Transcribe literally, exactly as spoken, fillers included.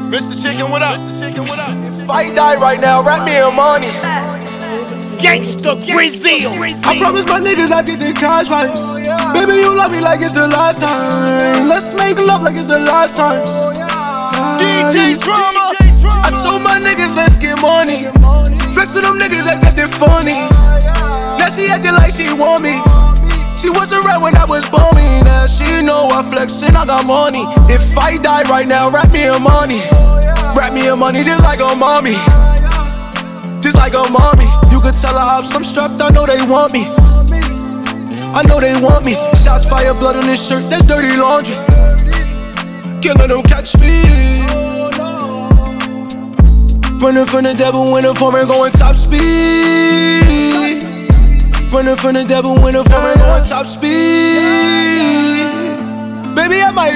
Mister Chicken, what up? Mister Chicken, what up? If I die right now, wrap me in money. Gangsta Brazil. I promise my niggas I get the cash right. Baby, you love me like it's the last time. Let's make love like it's the last time. D J Drama. I told my niggas let's get money. Flex to them niggas that acting funny. Now she acting like she want me. She wasn't right when I was bumming. Now she know I flexin', I got money. If I die right now, wrap me in money. Wrap me in money just like a mommy. Just like a mommy. You could tell I have some strapped, I know they want me. I know they want me. Shots fire, blood on this shirt, that's dirty laundry. Can't let them catch me. Running from the devil in the form and going top speed. Running from the devil in the form and going top speed. Baby, I might